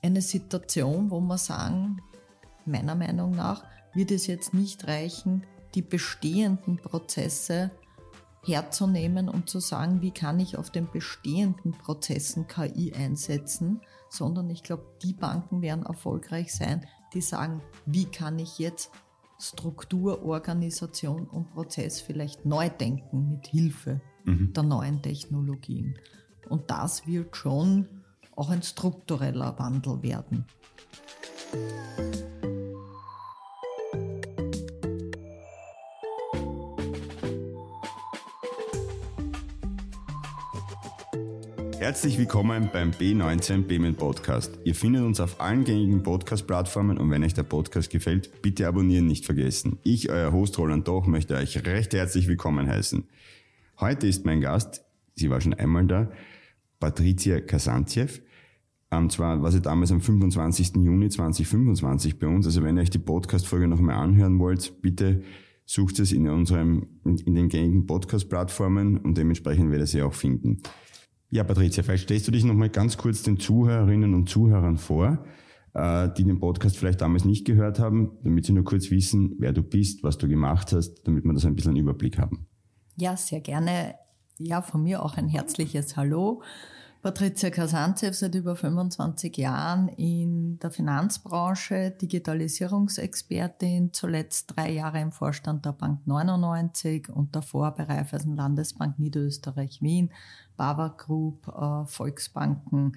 eine Situation, wo wir sagen, meiner Meinung nach wird es jetzt nicht reichen, die bestehenden Prozesse herzunehmen und zu sagen, wie kann ich auf den bestehenden Prozessen KI einsetzen, sondern ich glaube, die Banken werden erfolgreich sein, die sagen, wie kann ich jetzt Struktur, Organisation und Prozess vielleicht neu denken mit Hilfe der neuen Technologien. Und das wird schon auch ein struktureller Wandel werden. Herzlich willkommen beim B19 Payment Podcast. Ihr findet uns auf allen gängigen Podcast-Plattformen und wenn euch der Podcast gefällt, bitte abonnieren nicht vergessen. Ich, euer Host Roland Doch, möchte euch recht herzlich willkommen heißen. Heute ist mein Gast, sie war schon einmal da, Patricia Kazantjew. Zwar war sie damals am 25. Juni 2025 bei uns, also wenn ihr euch die Podcast-Folge noch mal anhören wollt, bitte sucht es in den gängigen Podcast-Plattformen und dementsprechend werdet ihr sie auch finden. Ja, Patricia, vielleicht stellst du dich noch mal ganz kurz den Zuhörerinnen und Zuhörern vor, die den Podcast vielleicht damals nicht gehört haben, damit sie nur kurz wissen, wer du bist, was du gemacht hast, damit wir das ein bisschen einen Überblick haben. Ja, sehr gerne. Ja, von mir auch ein herzliches Hallo. Patricia Kazantjew, seit über 25 Jahren in der Finanzbranche, Digitalisierungsexpertin, zuletzt 3 Jahre im Vorstand der Bank 99 und davor bei Raiffeisen Landesbank Niederösterreich-Wien, Bava Group, Volksbanken,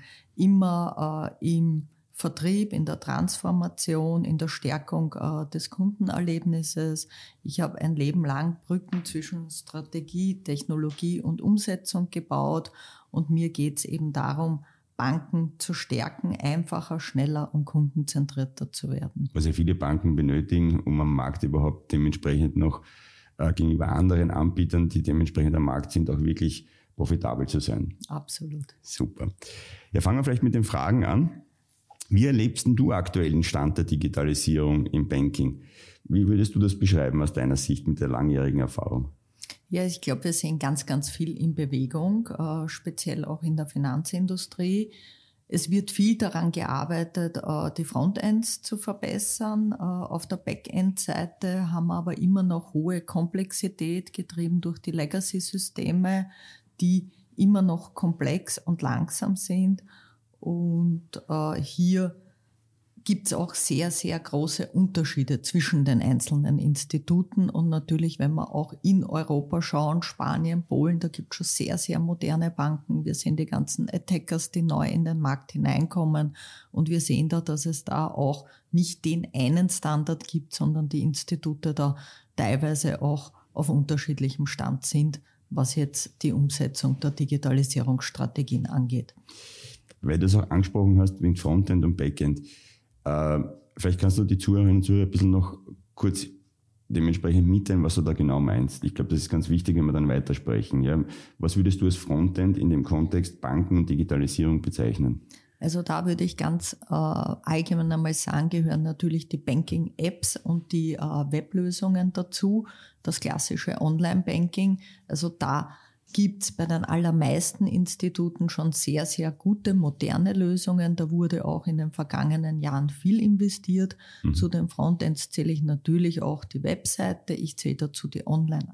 immer im Vertrieb, in der Transformation, in der Stärkung des Kundenerlebnisses. Ich habe ein Leben lang Brücken zwischen Strategie, Technologie und Umsetzung gebaut und mir geht es eben darum, Banken zu stärken, einfacher, schneller und kundenzentrierter zu werden. Was ja viele Banken benötigen, um am Markt überhaupt dementsprechend noch gegenüber anderen Anbietern, die dementsprechend am Markt sind, auch wirklich profitabel zu sein. Absolut. Super. Ja, fangen wir vielleicht mit den Fragen an. Wie erlebst denn du aktuell den Stand der Digitalisierung im Banking? Wie würdest du das beschreiben aus deiner Sicht mit der langjährigen Erfahrung? Ja, ich glaube, wir sehen ganz, ganz viel in Bewegung, speziell auch in der Finanzindustrie. Es wird viel daran gearbeitet, die Frontends zu verbessern. Auf der Backend-Seite haben wir aber immer noch hohe Komplexität, getrieben durch die Legacy-Systeme, die immer noch komplex und langsam sind. Und hier gibt es auch sehr, sehr große Unterschiede zwischen den einzelnen Instituten. Und natürlich, wenn wir auch in Europa schauen, Spanien, Polen, da gibt es schon sehr, sehr moderne Banken. Wir sehen die ganzen Attackers, die neu in den Markt hineinkommen. Und wir sehen da, dass es da auch nicht den einen Standard gibt, sondern die Institute da teilweise auch auf unterschiedlichem Stand sind, was jetzt die Umsetzung der Digitalisierungsstrategien angeht. Weil du es auch angesprochen hast, wegen Frontend und Backend. Vielleicht kannst du die Zuhörerinnen und Zuhörer ein bisschen noch kurz dementsprechend mitteilen, was du da genau meinst. Ich glaube, das ist ganz wichtig, wenn wir dann weitersprechen. Ja? Was würdest du als Frontend in dem Kontext Banken und Digitalisierung bezeichnen? Also da würde ich ganz allgemein einmal sagen, gehören natürlich die Banking-Apps und die Weblösungen dazu, das klassische Online-Banking. Also da gibt's bei den allermeisten Instituten schon sehr, sehr gute, moderne Lösungen. Da wurde auch in den vergangenen Jahren viel investiert. Zu den Frontends zähle ich natürlich auch die Webseite. Ich zähle dazu die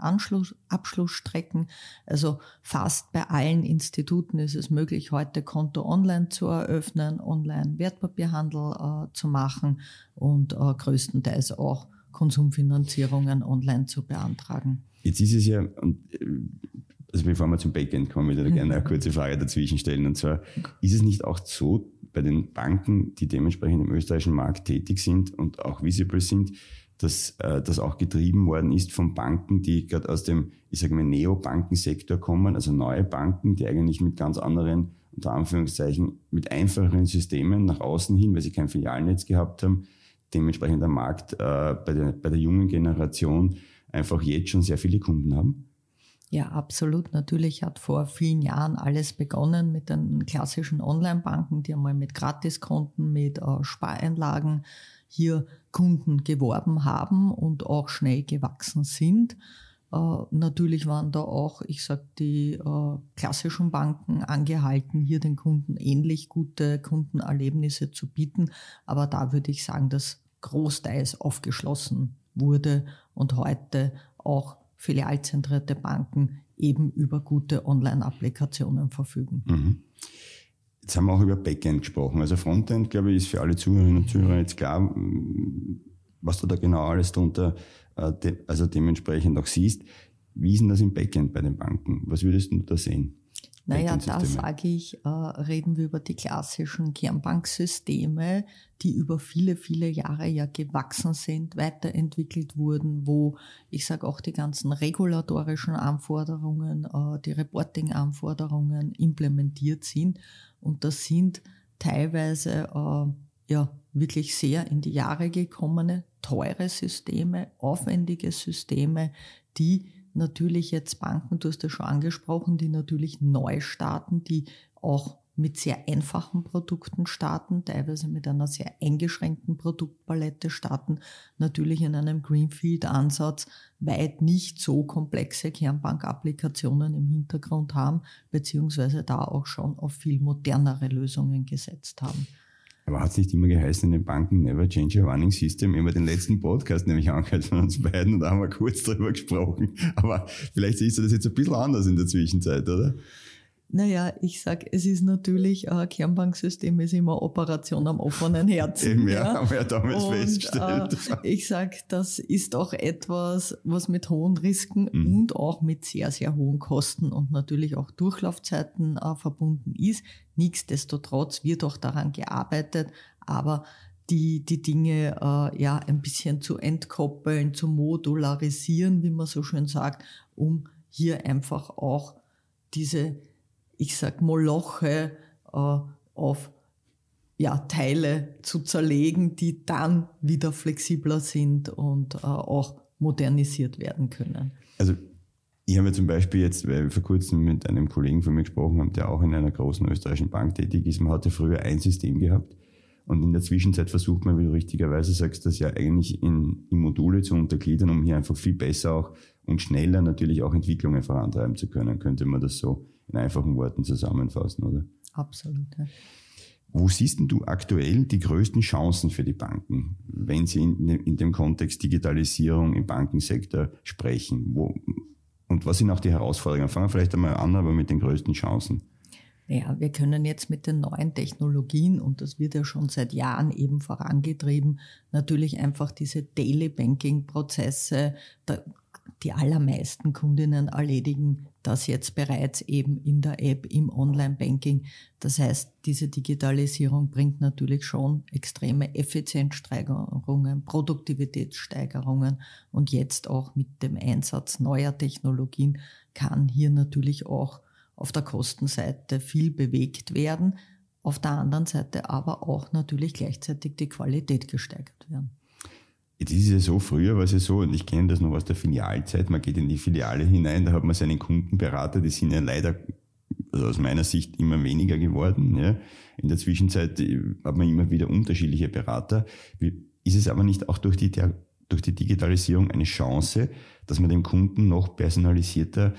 Online-Abschlussstrecken. Also fast bei allen Instituten ist es möglich, heute Konto online zu eröffnen, Online-Wertpapierhandel zu machen und größtenteils auch Konsumfinanzierungen online zu beantragen. Jetzt ist es ja, also bevor wir zum Backend kommen, würde ich gerne eine kurze Frage dazwischen stellen. Und zwar, ist es nicht auch so bei den Banken, die dementsprechend im österreichischen Markt tätig sind und auch visible sind, dass das auch getrieben worden ist von Banken, die gerade aus dem, ich sage mal, Neobankensektor kommen, also neue Banken, die eigentlich mit ganz anderen, unter Anführungszeichen, mit einfacheren Systemen nach außen hin, weil sie kein Filialnetz gehabt haben, dementsprechend am Markt bei der jungen Generation einfach jetzt schon sehr viele Kunden haben? Ja, absolut. Natürlich hat vor vielen Jahren alles begonnen mit den klassischen Online-Banken, die einmal mit Gratiskonten, mit Spareinlagen hier Kunden geworben haben und auch schnell gewachsen sind. Natürlich waren da auch, die klassischen Banken angehalten, hier den Kunden ähnlich gute Kundenerlebnisse zu bieten. Aber da würde ich sagen, dass großteils aufgeschlossen wurde und heute auch filialzentrierte Banken eben über gute Online-Applikationen verfügen. Mhm. Jetzt haben wir auch über Backend gesprochen. Also Frontend, glaube ich, ist für alle Zuhörerinnen und Zuhörer jetzt klar, was du da genau alles darunter also dementsprechend auch siehst. Wie ist denn das im Backend bei den Banken? Was würdest du da sehen? Naja, da sage ich, reden wir über die klassischen Kernbanksysteme, die über viele, viele Jahre ja gewachsen sind, weiterentwickelt wurden, wo auch die ganzen regulatorischen Anforderungen, die Reporting-Anforderungen implementiert sind. Und das sind teilweise wirklich sehr in die Jahre gekommene, teure Systeme, aufwendige Systeme, die natürlich jetzt Banken, du hast das schon angesprochen, die natürlich neu starten, die auch mit sehr einfachen Produkten starten, teilweise mit einer sehr eingeschränkten Produktpalette starten, natürlich in einem Greenfield-Ansatz weit nicht so komplexe Kernbank-Applikationen im Hintergrund haben, beziehungsweise da auch schon auf viel modernere Lösungen gesetzt haben. Aber hat es nicht immer geheißen in den Banken, never change a running system? Immer den letzten Podcast nämlich angehört von uns beiden und da haben wir kurz drüber gesprochen. Aber vielleicht siehst du das jetzt ein bisschen anders in der Zwischenzeit, oder? Naja, es ist natürlich, Kernbanksystem ist immer Operation am offenen Herzen. Eben, ja, haben wir ja damals festgestellt. Das ist auch etwas, was mit hohen Risiken und auch mit sehr, sehr hohen Kosten und natürlich auch Durchlaufzeiten verbunden ist. Nichtsdestotrotz wird auch daran gearbeitet, aber die Dinge ein bisschen zu entkoppeln, zu modularisieren, wie man so schön sagt, um hier einfach auch diese Moloche auf Teile zu zerlegen, die dann wieder flexibler sind und auch modernisiert werden können. Also ich habe zum Beispiel jetzt, weil wir vor kurzem mit einem Kollegen von mir gesprochen haben, der auch in einer großen österreichischen Bank tätig ist, man hatte früher ein System gehabt und in der Zwischenzeit versucht man, wie du richtigerweise sagst, das ja eigentlich in Module zu untergliedern, um hier einfach viel besser auch und schneller natürlich auch Entwicklungen vorantreiben zu können. Könnte man das so in einfachen Worten zusammenfassen, oder? Absolut, ja. Wo siehst denn du aktuell die größten Chancen für die Banken, wenn sie in dem Kontext Digitalisierung im Bankensektor sprechen? Und was sind auch die Herausforderungen? Fangen wir vielleicht einmal an, aber mit den größten Chancen. Ja, wir können jetzt mit den neuen Technologien, und das wird ja schon seit Jahren eben vorangetrieben, natürlich einfach diese Daily Banking Prozesse, die allermeisten Kundinnen erledigen das jetzt bereits eben in der App, im Online-Banking. Das heißt, diese Digitalisierung bringt natürlich schon extreme Effizienzsteigerungen, Produktivitätssteigerungen und jetzt auch mit dem Einsatz neuer Technologien kann hier natürlich auch auf der Kostenseite viel bewegt werden, auf der anderen Seite aber auch natürlich gleichzeitig die Qualität gesteigert werden. Jetzt ist es ja so, früher war es ja so, und ich kenne das noch aus der Filialzeit, man geht in die Filiale hinein, da hat man seinen Kundenberater, die sind ja leider, also aus meiner Sicht, immer weniger geworden. Ja. In der Zwischenzeit hat man immer wieder unterschiedliche Berater. Ist es aber nicht auch durch die Digitalisierung eine Chance, dass man den Kunden noch personalisierter,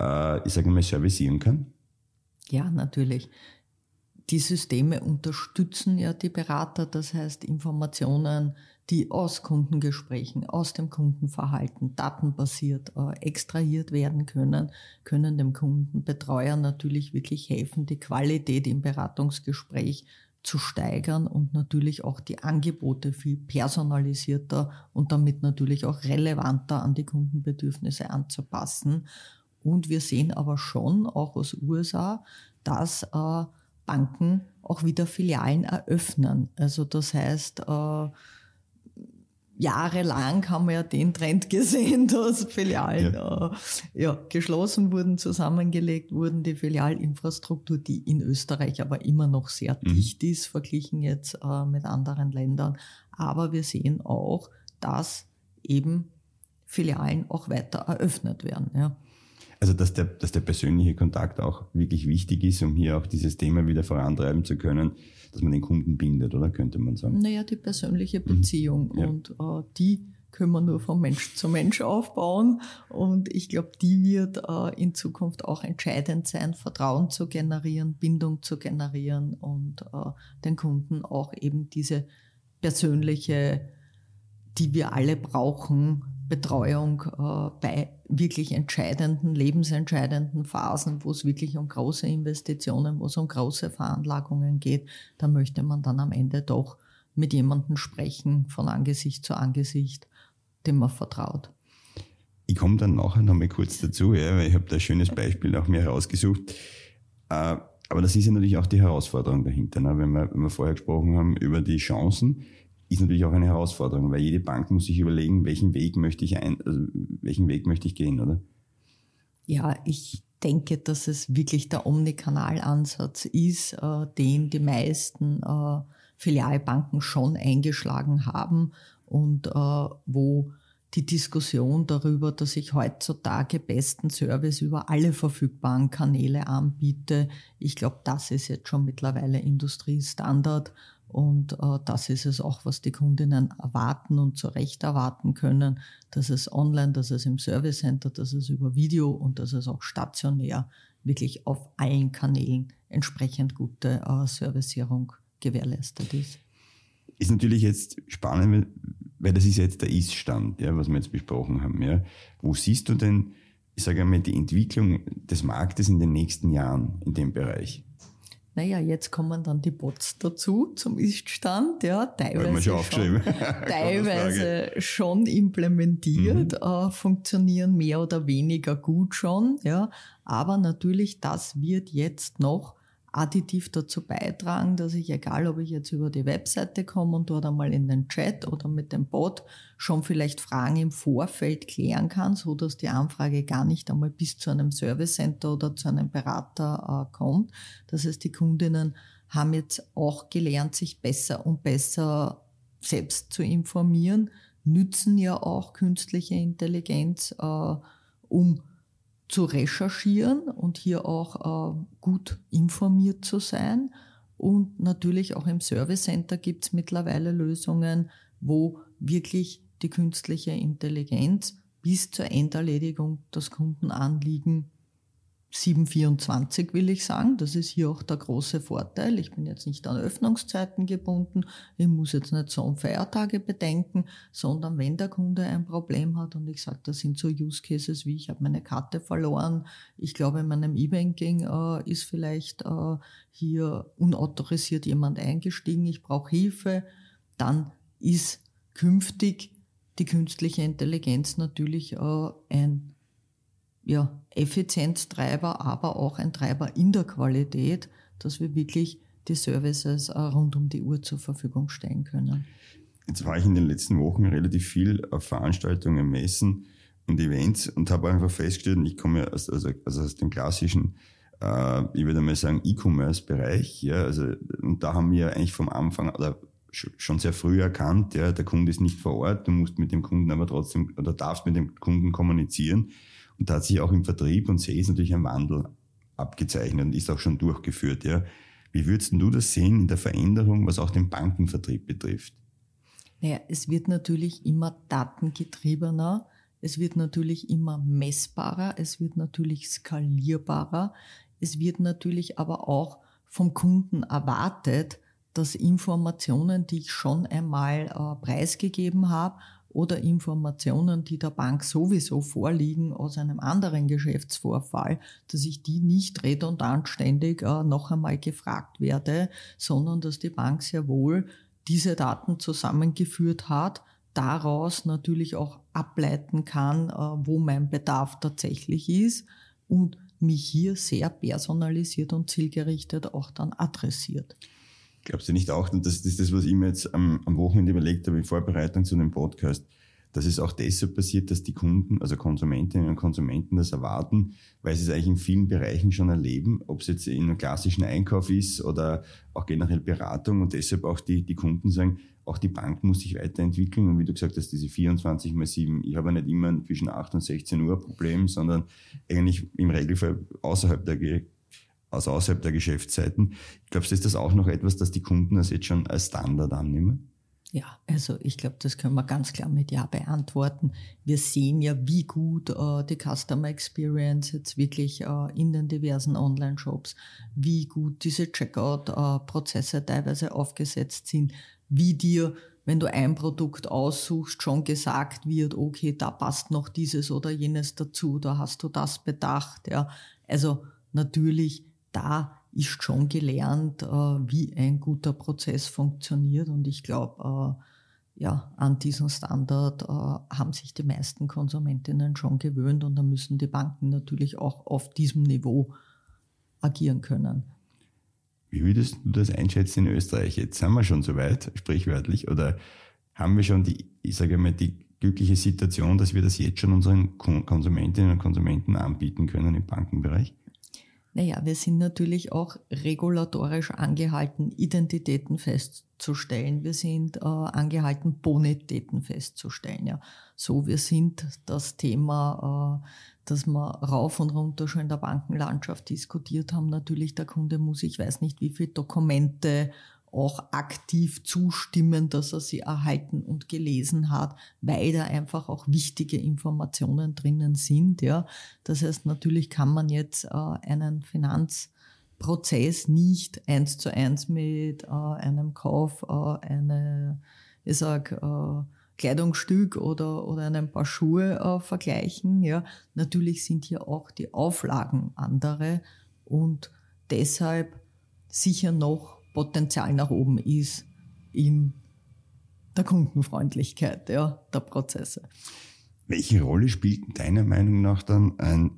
servicieren kann? Ja, natürlich. Die Systeme unterstützen ja die Berater, das heißt Informationen, die aus Kundengesprächen, aus dem Kundenverhalten, datenbasiert extrahiert werden können dem Kundenbetreuer natürlich wirklich helfen, die Qualität im Beratungsgespräch zu steigern und natürlich auch die Angebote viel personalisierter und damit natürlich auch relevanter an die Kundenbedürfnisse anzupassen. Und wir sehen aber schon, auch aus USA, dass Banken auch wieder Filialen eröffnen. Also das heißt, jahrelang haben wir ja den Trend gesehen, dass Filialen geschlossen wurden, zusammengelegt wurden, die Filialinfrastruktur, die in Österreich aber immer noch sehr dicht ist, verglichen jetzt mit anderen Ländern. Aber wir sehen auch, dass eben Filialen auch weiter eröffnet werden. Ja. Also dass der persönliche Kontakt auch wirklich wichtig ist, um hier auch dieses Thema wieder vorantreiben zu können, dass man den Kunden bindet, oder könnte man sagen? Naja, die persönliche Beziehung und die können wir nur von Mensch zu Mensch aufbauen. Und ich glaube, die wird in Zukunft auch entscheidend sein, Vertrauen zu generieren, Bindung zu generieren und den Kunden auch eben diese persönliche, die wir alle brauchen, Betreuung bei wirklich entscheidenden, lebensentscheidenden Phasen, wo es wirklich um große Investitionen, wo es um große Veranlagungen geht, da möchte man dann am Ende doch mit jemandem sprechen, von Angesicht zu Angesicht, dem man vertraut. Ich komme dann nachher noch mal kurz dazu, ja, weil ich habe da ein schönes Beispiel auch mir herausgesucht. Aber das ist ja natürlich auch die Herausforderung dahinter. Ne? Wenn wir vorher gesprochen haben über die Chancen, ist natürlich auch eine Herausforderung, weil jede Bank muss sich überlegen, welchen Weg möchte ich gehen, oder? Ja, ich denke, dass es wirklich der Omnikanalansatz ist, den die meisten Filialbanken schon eingeschlagen haben und wo die Diskussion darüber, dass ich heutzutage besten Service über alle verfügbaren Kanäle anbiete, ich glaube, das ist jetzt schon mittlerweile Industriestandard. Und das ist es auch, was die Kundinnen erwarten und zu Recht erwarten können, dass es online, dass es im Service Center, dass es über Video und dass es auch stationär wirklich auf allen Kanälen entsprechend gute Servicierung gewährleistet ist. Ist natürlich jetzt spannend, weil das ist jetzt der Ist-Stand, ja, was wir jetzt besprochen haben. Ja. Wo siehst du denn, ich sage einmal, die Entwicklung des Marktes in den nächsten Jahren in dem Bereich? Naja, jetzt kommen dann die Bots dazu zum Ist-Stand, ja, teilweise schon implementiert, funktionieren mehr oder weniger gut schon, ja, aber natürlich, das wird jetzt noch additiv dazu beitragen, dass ich, egal ob ich jetzt über die Webseite komme und dort einmal in den Chat oder mit dem Bot schon vielleicht Fragen im Vorfeld klären kann, so dass die Anfrage gar nicht einmal bis zu einem Service Center oder zu einem Berater kommt. Das heißt, die Kundinnen haben jetzt auch gelernt, sich besser und besser selbst zu informieren, nützen ja auch künstliche Intelligenz, um zu recherchieren und hier auch gut informiert zu sein. Und natürlich auch im Service Center gibt es mittlerweile Lösungen, wo wirklich die künstliche Intelligenz bis zur Enderledigung das Kundenanliegen 7/24 will ich sagen. Das ist hier auch der große Vorteil. Ich bin jetzt nicht an Öffnungszeiten gebunden. Ich muss jetzt nicht so um Feiertage bedenken, sondern wenn der Kunde ein Problem hat und ich sage, das sind so Use Cases wie ich habe meine Karte verloren, ich glaube in meinem E-Banking ist vielleicht hier unautorisiert jemand eingestiegen, ich brauche Hilfe, dann ist künftig die künstliche Intelligenz natürlich ein Effizienztreiber, aber auch ein Treiber in der Qualität, dass wir wirklich die Services rund um die Uhr zur Verfügung stellen können. Jetzt war ich in den letzten Wochen relativ viel auf Veranstaltungen, Messen und Events und habe einfach festgestellt, ich komme ja aus dem klassischen, ich würde mal sagen, E-Commerce-Bereich, ja, also, und da haben wir eigentlich vom Anfang oder schon sehr früh erkannt, ja, der Kunde ist nicht vor Ort, du musst mit dem Kunden aber trotzdem oder darfst mit dem Kunden kommunizieren. Und da hat sich auch im Vertrieb und Sales natürlich ein Wandel abgezeichnet und ist auch schon durchgeführt. Ja. Wie würdest du das sehen in der Veränderung, was auch den Bankenvertrieb betrifft? Naja, es wird natürlich immer datengetriebener, es wird natürlich immer messbarer, es wird natürlich skalierbarer, es wird natürlich aber auch vom Kunden erwartet, dass Informationen, die ich schon einmal preisgegeben habe, oder Informationen, die der Bank sowieso vorliegen aus einem anderen Geschäftsvorfall, dass ich die nicht redundant ständig noch einmal gefragt werde, sondern dass die Bank sehr wohl diese Daten zusammengeführt hat, daraus natürlich auch ableiten kann, wo mein Bedarf tatsächlich ist und mich hier sehr personalisiert und zielgerichtet auch dann adressiert. Glaubst du nicht auch, und das ist das, was ich mir jetzt am Wochenende überlegt habe in Vorbereitung zu dem Podcast, dass es auch deshalb passiert, dass die Kunden, also Konsumentinnen und Konsumenten das erwarten, weil sie es eigentlich in vielen Bereichen schon erleben, ob es jetzt in einem klassischen Einkauf ist oder auch generell Beratung und deshalb auch die Kunden sagen, auch die Bank muss sich weiterentwickeln und wie du gesagt hast, diese 24/7, ich habe ja nicht immer zwischen 8 und 16 Uhr Problem, sondern eigentlich im Regelfall außerhalb der Geschäftszeiten. Glaubst du, ist das auch noch etwas, dass die Kunden das jetzt schon als Standard annehmen? Ja, also ich glaube, das können wir ganz klar mit Ja beantworten. Wir sehen ja, wie gut die Customer Experience jetzt wirklich in den diversen Online-Shops, wie gut diese Checkout-Prozesse teilweise aufgesetzt sind, wie dir, wenn du ein Produkt aussuchst, schon gesagt wird, okay, da passt noch dieses oder jenes dazu, da hast du das bedacht. Ja. Also natürlich, da ist schon gelernt, wie ein guter Prozess funktioniert. Und ich glaube, ja, an diesen Standard haben sich die meisten Konsumentinnen schon gewöhnt. Und da müssen die Banken natürlich auch auf diesem Niveau agieren können. Wie würdest du das einschätzen in Österreich? Jetzt sind wir schon so weit, sprichwörtlich, oder haben wir schon die glückliche Situation, dass wir das jetzt schon unseren Konsumentinnen und Konsumenten anbieten können im Bankenbereich? Naja, wir sind natürlich auch regulatorisch angehalten, Identitäten festzustellen. Wir sind angehalten, Bonitäten festzustellen. Ja. So, wir sind das Thema, das wir rauf und runter schon in der Bankenlandschaft diskutiert haben. Natürlich, der Kunde muss, ich weiß nicht, wie viele Dokumente auch aktiv zustimmen, dass er sie erhalten und gelesen hat, weil da einfach auch wichtige Informationen drinnen sind. Ja. Das heißt, natürlich kann man jetzt einen Finanzprozess nicht 1:1 mit einem Kauf Kleidungsstück oder einem Paar Schuhe vergleichen. Ja. Natürlich sind hier auch die Auflagen andere und deshalb sicher noch Potenzial nach oben ist in der Kundenfreundlichkeit, ja, der Prozesse. Welche Rolle spielt deiner Meinung nach dann eine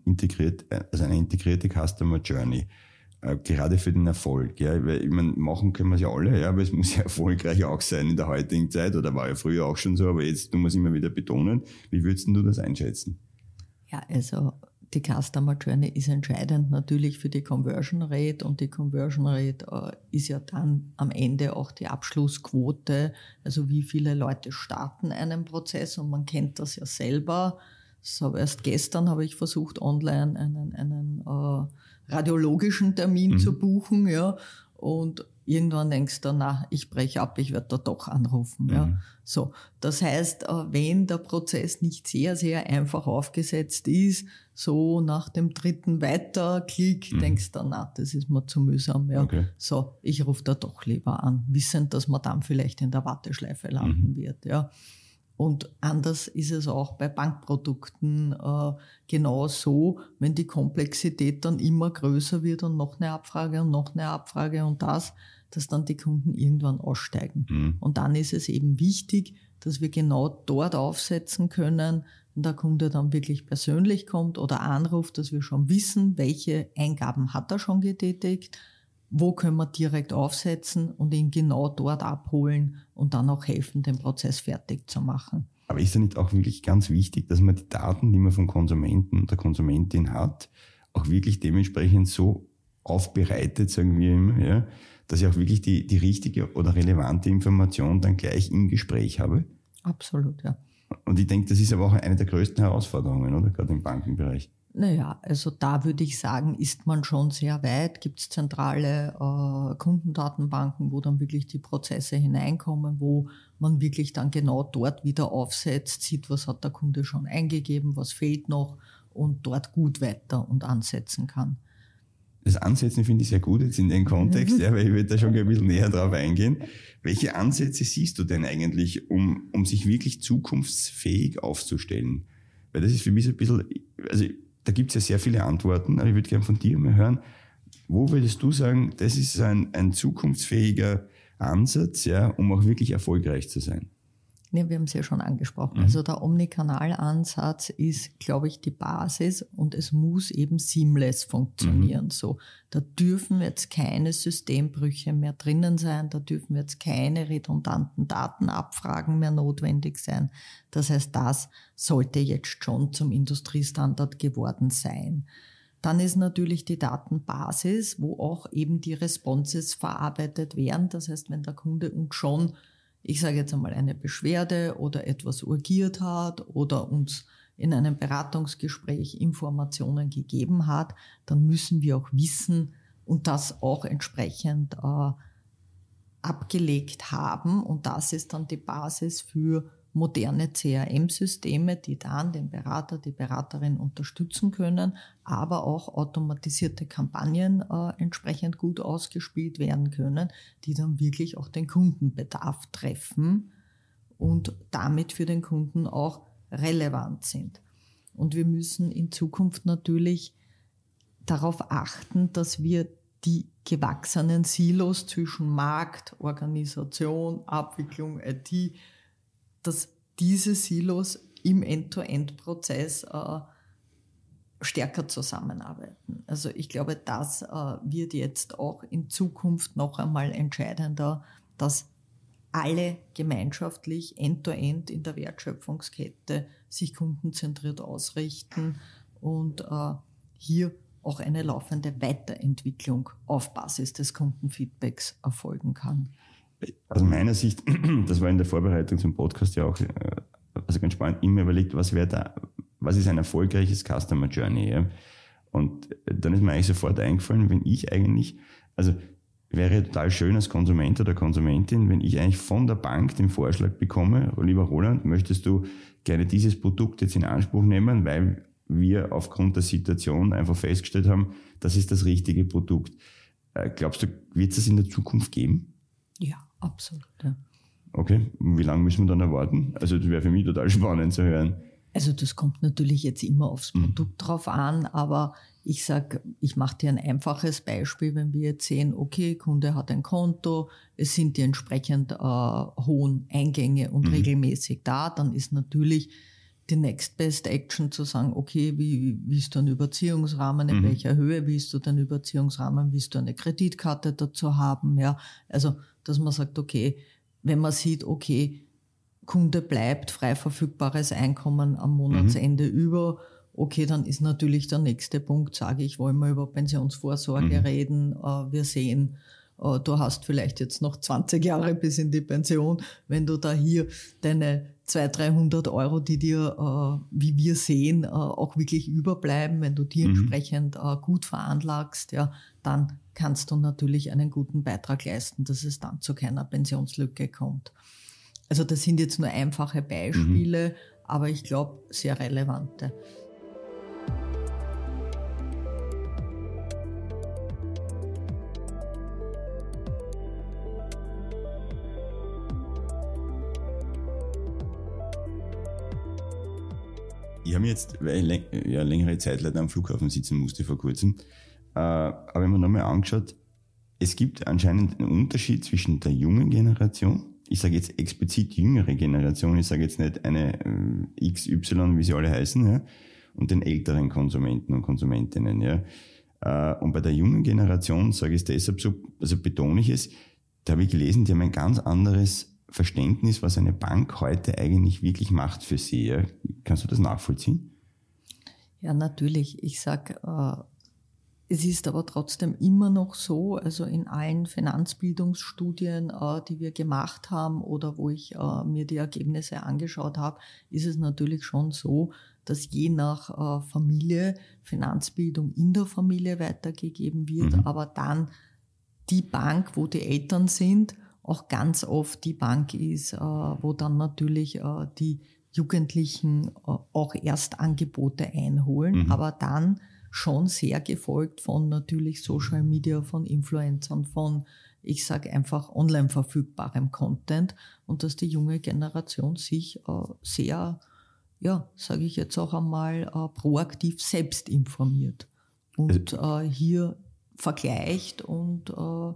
integrierte Customer Journey? Gerade für den Erfolg, ja, weil ich meine, machen können wir es ja alle, ja, aber es muss ja erfolgreich auch sein in der heutigen Zeit, oder war ja früher auch schon so, aber jetzt tun wir es immer wieder betonen. Wie würdest du das einschätzen? Ja, also die Customer Journey ist entscheidend natürlich für die Conversion Rate und die Conversion Rate ist ja dann am Ende auch die Abschlussquote, also wie viele Leute starten einen Prozess und man kennt das ja selber. So, erst gestern habe ich versucht, online einen radiologischen Termin zu buchen, ja, und irgendwann denkst du, na, ich breche ab, ich werde da doch anrufen. Ja. So, das heißt, wenn der Prozess nicht sehr, sehr einfach aufgesetzt ist, so nach dem dritten Weiterklick, denkst du, na, das ist mir zu mühsam. Ja. Okay. So, ich rufe da doch lieber an, wissend, dass man dann vielleicht in der Warteschleife landen wird. Ja. Und anders ist es auch bei Bankprodukten genau so, wenn die Komplexität dann immer größer wird und noch eine Abfrage und dass dann die Kunden irgendwann aussteigen. Und dann ist es eben wichtig, dass wir genau dort aufsetzen können, wenn der Kunde dann wirklich persönlich kommt oder anruft, dass wir schon wissen, welche Eingaben hat er schon getätigt, wo können wir direkt aufsetzen und ihn genau dort abholen und dann auch helfen, den Prozess fertig zu machen. Aber ist ja nicht auch wirklich ganz wichtig, dass man die Daten, die man vom Konsumenten und der Konsumentin hat, auch wirklich dementsprechend so aufbereitet, sagen wir immer, ja, dass ich auch wirklich die richtige oder relevante Information dann gleich im Gespräch habe? Absolut, ja. Und ich denke, das ist aber auch eine der größten Herausforderungen, oder? Gerade im Bankenbereich. Naja, also da würde ich sagen, ist man schon sehr weit. Gibt es zentrale Kundendatenbanken, wo dann wirklich die Prozesse hineinkommen, wo man wirklich dann genau dort wieder aufsetzt, sieht, was hat der Kunde schon eingegeben, was fehlt noch und dort gut weiter und ansetzen kann. Das Ansetzen finde ich sehr gut jetzt in dem Kontext, ja, weil ich würde da schon ein bisschen näher drauf eingehen. Welche Ansätze siehst du denn eigentlich, um sich wirklich zukunftsfähig aufzustellen? Weil das ist für mich so ein bisschen, also da gibt es ja sehr viele Antworten, aber ich würde gerne von dir mal hören, wo würdest du sagen, das ist ein zukunftsfähiger Ansatz, ja, um auch wirklich erfolgreich zu sein? Ja, wir haben es ja schon angesprochen. Also der Omnikanal-Ansatz ist, glaube ich, die Basis und es muss eben seamless funktionieren. So, da dürfen jetzt keine Systembrüche mehr drinnen sein, da dürfen jetzt keine redundanten Datenabfragen mehr notwendig sein. Das heißt, das sollte jetzt schon zum Industriestandard geworden sein. Dann ist natürlich die Datenbasis, wo auch eben die Responses verarbeitet werden. Das heißt, wenn der Kunde uns schon, ich sage jetzt einmal, eine Beschwerde oder etwas urgiert hat oder uns in einem Beratungsgespräch Informationen gegeben hat, dann müssen wir auch wissen und das auch entsprechend abgelegt haben. Und das ist dann die Basis für moderne CRM-Systeme, die dann den Berater, die Beraterin unterstützen können, aber auch automatisierte Kampagnen entsprechend gut ausgespielt werden können, die dann wirklich auch den Kundenbedarf treffen und damit für den Kunden auch relevant sind. Und wir müssen in Zukunft natürlich darauf achten, dass wir die gewachsenen Silos zwischen Markt, Organisation, Abwicklung, IT, dass diese Silos im End-to-End-Prozess stärker zusammenarbeiten. Also ich glaube, das wird jetzt auch in Zukunft noch einmal entscheidender, dass alle gemeinschaftlich End-to-End in der Wertschöpfungskette sich kundenzentriert ausrichten und hier auch eine laufende Weiterentwicklung auf Basis des Kundenfeedbacks erfolgen kann. Aus meiner Sicht, das war in der Vorbereitung zum Podcast ja auch also ganz spannend, immer überlegt, was ist ein erfolgreiches Customer Journey? Ja? Und dann ist mir eigentlich sofort eingefallen, also wäre total schön als Konsument oder Konsumentin, wenn ich eigentlich von der Bank den Vorschlag bekomme, lieber Roland, möchtest du gerne dieses Produkt jetzt in Anspruch nehmen, weil wir aufgrund der Situation einfach festgestellt haben, das ist das richtige Produkt. Glaubst du, wird es das in der Zukunft geben? Ja, absolut. Ja. Okay, wie lange müssen wir dann erwarten? Also das wäre für mich total spannend zu hören. Also das kommt natürlich jetzt immer aufs Produkt drauf an, aber ich mache dir ein einfaches Beispiel, wenn wir jetzt sehen, okay, Kunde hat ein Konto, es sind die entsprechend hohen Eingänge und regelmäßig da, dann ist natürlich die Next Best Action zu sagen, okay, wie ist du ein Überziehungsrahmen, in welcher Höhe willst du den Überziehungsrahmen, willst du eine Kreditkarte dazu haben, ja, also dass man sagt, okay, wenn man sieht, okay, Kunde bleibt frei verfügbares Einkommen am Monatsende über, okay, dann ist natürlich der nächste Punkt, sage ich, wollen wir über Pensionsvorsorge reden, wir sehen, du hast vielleicht jetzt noch 20 Jahre bis in die Pension, wenn du da hier deine 200-300 Euro, die dir, wie wir sehen, auch wirklich überbleiben, wenn du die entsprechend gut veranlagst, ja, dann kannst du natürlich einen guten Beitrag leisten, dass es dann zu keiner Pensionslücke kommt. Also das sind jetzt nur einfache Beispiele, aber ich glaube sehr relevante. Ich habe jetzt, weil ich längere Zeit leider am Flughafen sitzen musste vor kurzem, aber ich habe mir nochmal angeschaut, es gibt anscheinend einen Unterschied zwischen der jungen Generation, ich sage jetzt explizit jüngere Generation, ich sage jetzt nicht eine XY, wie sie alle heißen, ja, und den älteren Konsumenten und Konsumentinnen. Ja. Und bei der jungen Generation sage ich es deshalb so, also betone ich es, da habe ich gelesen, die haben ein ganz anderes Verständnis, was eine Bank heute eigentlich wirklich macht für sie. Ja. Kannst du das nachvollziehen? Ja, natürlich. Ich sage, es ist aber trotzdem immer noch so, also in allen Finanzbildungsstudien, die wir gemacht haben oder wo ich mir die Ergebnisse angeschaut habe, ist es natürlich schon so, dass je nach Familie Finanzbildung in der Familie weitergegeben wird, aber dann die Bank, wo die Eltern sind, auch ganz oft die Bank ist, wo dann natürlich die Jugendlichen auch erst Angebote einholen, aber dann schon sehr gefolgt von natürlich Social Media, von Influencern, von, ich sage einfach, online verfügbarem Content und dass die junge Generation sich sehr, ja, sage ich jetzt auch einmal, proaktiv selbst informiert und hier vergleicht und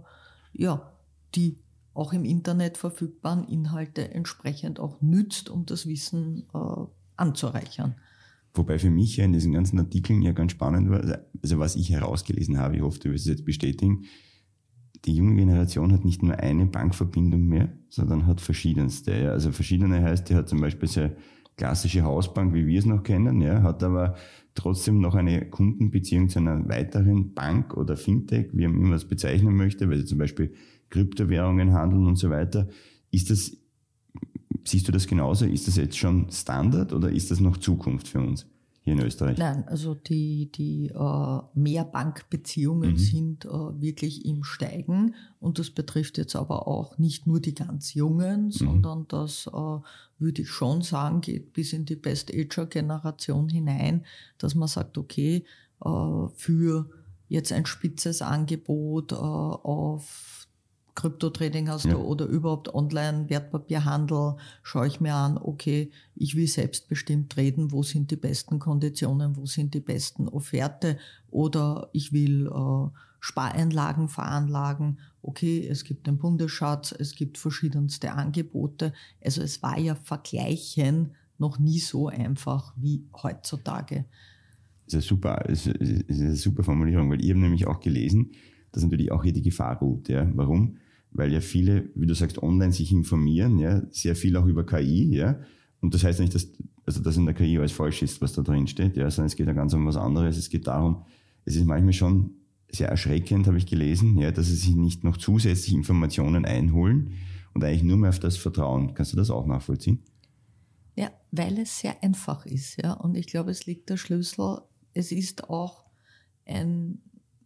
ja, die auch im Internet verfügbaren Inhalte entsprechend auch nützt, um das Wissen anzureichern. Wobei für mich ja in diesen ganzen Artikeln ja ganz spannend war, also was ich herausgelesen habe, ich hoffe, du wirst es jetzt bestätigen, die junge Generation hat nicht nur eine Bankverbindung mehr, sondern hat verschiedenste. Ja. Also verschiedene heißt, die hat zum Beispiel so eine klassische Hausbank, wie wir es noch kennen, ja, hat aber trotzdem noch eine Kundenbeziehung zu einer weiteren Bank oder Fintech, wie man es bezeichnen möchte, weil sie zum Beispiel Kryptowährungen handeln und so weiter. Siehst du das genauso? Ist das jetzt schon Standard oder ist das noch Zukunft für uns? hier in Österreich? Nein, also die Mehrbankbeziehungen sind wirklich im Steigen und das betrifft jetzt aber auch nicht nur die ganz Jungen, sondern das würde ich schon sagen, geht bis in die Best-Ager-Generation hinein, dass man sagt, okay, für jetzt ein spitzes Angebot auf Kryptotrading hast du oder überhaupt Online-Wertpapierhandel, schaue ich mir an, okay, ich will selbstbestimmt traden, wo sind die besten Konditionen, wo sind die besten Offerte oder ich will Spareinlagen veranlagen, okay, es gibt den Bundesschatz, es gibt verschiedenste Angebote, also es war ja Vergleichen noch nie so einfach wie heutzutage. Das ist eine super Formulierung, weil ich habe nämlich auch gelesen, dass natürlich auch hier die Gefahr ruht. Ja. Warum? Weil ja viele, wie du sagst, online sich informieren, ja, sehr viel auch über KI, ja. Und das heißt nicht, dass in der KI alles falsch ist, was da drin steht, ja, sondern es geht ja ganz um was anderes. Es geht darum, es ist manchmal schon sehr erschreckend, habe ich gelesen, ja, dass sie sich nicht noch zusätzlich Informationen einholen und eigentlich nur mehr auf das vertrauen. Kannst du das auch nachvollziehen? Ja, weil es sehr einfach ist, ja. Und ich glaube, es liegt der Schlüssel, es ist auch ein,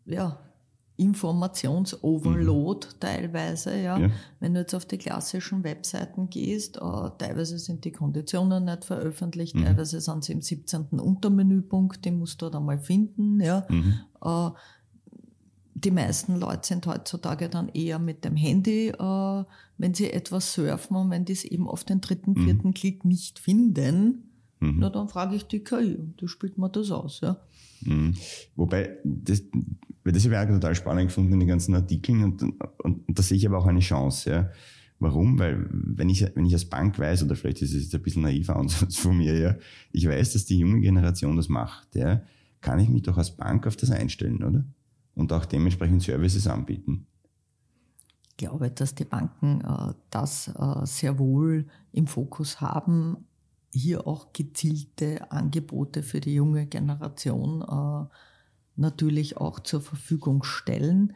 Informationsoverload teilweise, ja. Wenn du jetzt auf die klassischen Webseiten gehst, teilweise sind die Konditionen nicht veröffentlicht, teilweise sind sie im 17. Untermenüpunkt, den musst du dort einmal finden, ja. Die meisten Leute sind heutzutage dann eher mit dem Handy, wenn sie etwas surfen und wenn die es eben auf den 3., 4. Klick nicht finden, na, dann frage ich die KI und die spielt mir das aus, ja. Wobei, das habe ich auch total spannend gefunden in den ganzen Artikeln und da sehe ich aber auch eine Chance. Ja. Warum? Weil wenn ich als Bank weiß, oder vielleicht ist es jetzt ein bisschen naiver Ansatz von mir, ja, ich weiß, dass die junge Generation das macht, ja, kann ich mich doch als Bank auf das einstellen, oder? Und auch dementsprechend Services anbieten. Ich glaube, dass die Banken das sehr wohl im Fokus haben, hier auch gezielte Angebote für die junge Generation natürlich auch zur Verfügung stellen.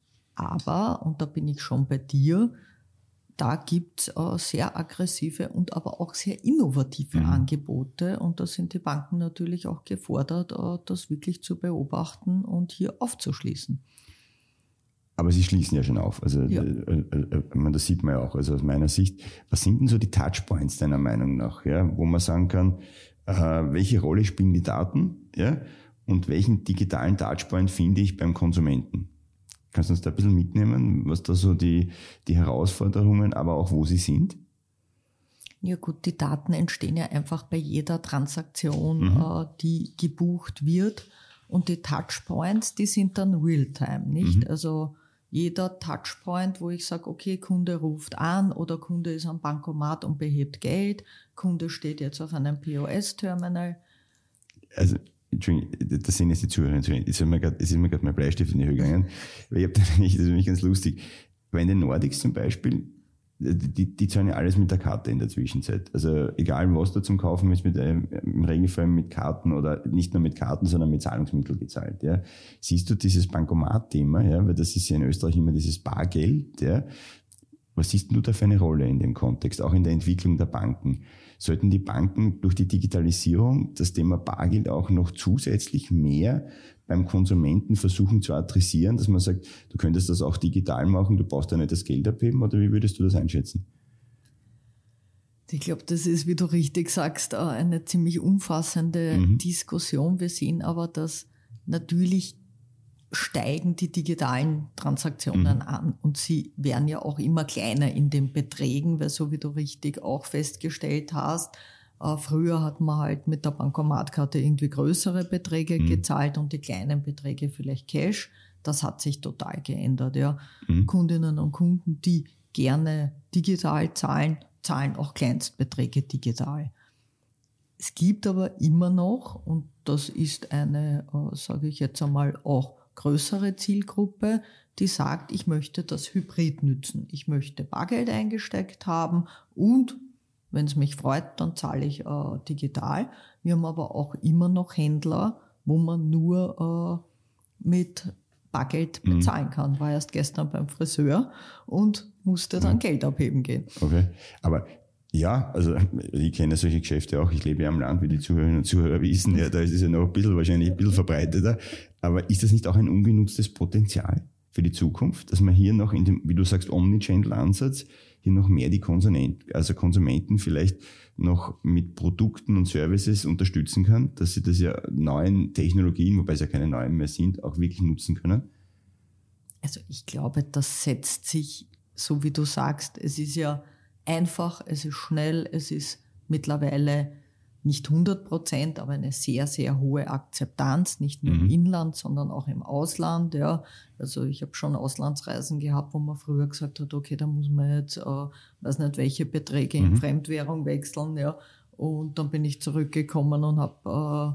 Aber, und da bin ich schon bei dir, da gibt es sehr aggressive und aber auch sehr innovative Angebote. Und da sind die Banken natürlich auch gefordert, das wirklich zu beobachten und hier aufzuschließen. Aber sie schließen ja schon auf. Also das sieht man ja auch. Also aus meiner Sicht, was sind denn so die Touchpoints deiner Meinung nach, ja, wo man sagen kann, welche Rolle spielen die Daten, ja, und welchen digitalen Touchpoint finde ich beim Konsumenten? Kannst du uns da ein bisschen mitnehmen, was da so die Herausforderungen, aber auch wo sie sind? Ja gut, die Daten entstehen ja einfach bei jeder Transaktion, die gebucht wird. Und die Touchpoints, die sind dann Realtime, nicht? Also jeder Touchpoint, wo ich sage, okay, Kunde ruft an oder Kunde ist am Bankomat und behebt Geld, Kunde steht jetzt auf einem POS-Terminal. Also, Entschuldigung, das sind jetzt die Zuhörer. Es ist mir gerade mein Bleistift in die Höhe gegangen. Weil das ist nämlich ganz lustig. Weil in den Nordics zum Beispiel, die zahlen ja alles mit der Karte in der Zwischenzeit. Also egal was da zum Kaufen ist, im Regelfall mit Karten oder nicht nur mit Karten, sondern mit Zahlungsmitteln gezahlt. Ja. Siehst du dieses Bankomat-Thema, ja, weil das ist ja in Österreich immer dieses Bargeld, ja. Was siehst du da für eine Rolle in dem Kontext, auch in der Entwicklung der Banken? Sollten die Banken durch die Digitalisierung das Thema Bargeld auch noch zusätzlich mehr beim Konsumenten versuchen zu adressieren, dass man sagt, du könntest das auch digital machen, du brauchst ja nicht das Geld abheben, oder wie würdest du das einschätzen? Ich glaube, das ist, wie du richtig sagst, eine ziemlich umfassende Diskussion. Wir sehen aber, dass natürlich steigen die digitalen Transaktionen an und sie werden ja auch immer kleiner in den Beträgen, weil so wie du richtig auch festgestellt hast, früher hat man halt mit der Bankomatkarte irgendwie größere Beträge gezahlt und die kleinen Beträge vielleicht Cash. Das hat sich total geändert. Ja. Kundinnen und Kunden, die gerne digital zahlen, zahlen auch Kleinstbeträge digital. Es gibt aber immer noch, und das ist eine, sage ich jetzt einmal, auch größere Zielgruppe, die sagt, ich möchte das Hybrid nützen. Ich möchte Bargeld eingesteckt haben und wenn es mich freut, dann zahle ich digital. Wir haben aber auch immer noch Händler, wo man nur mit Bargeld bezahlen kann. War erst gestern beim Friseur und musste dann Geld abheben gehen. Okay, aber Ja, also ich kenne solche Geschäfte auch. Ich lebe ja am Land, wie die Zuhörerinnen und Zuhörer wissen. Ja, da ist es ja noch wahrscheinlich ein bisschen verbreiteter. Aber ist das nicht auch ein ungenutztes Potenzial für die Zukunft, dass man hier noch in dem, wie du sagst, Omnichannel-Ansatz, hier noch mehr die Konsumenten vielleicht noch mit Produkten und Services unterstützen kann, dass sie das ja neuen Technologien, wobei es ja keine neuen mehr sind, auch wirklich nutzen können? Also ich glaube, das setzt sich, so wie du sagst, es ist ja einfach, es ist schnell, es ist mittlerweile nicht 100%, aber eine sehr, sehr hohe Akzeptanz, nicht nur im Inland, sondern auch im Ausland. Ja. Also ich habe schon Auslandsreisen gehabt, wo man früher gesagt hat, okay, da muss man jetzt, weiß nicht, welche Beträge in Fremdwährung wechseln. Ja. Und dann bin ich zurückgekommen und habe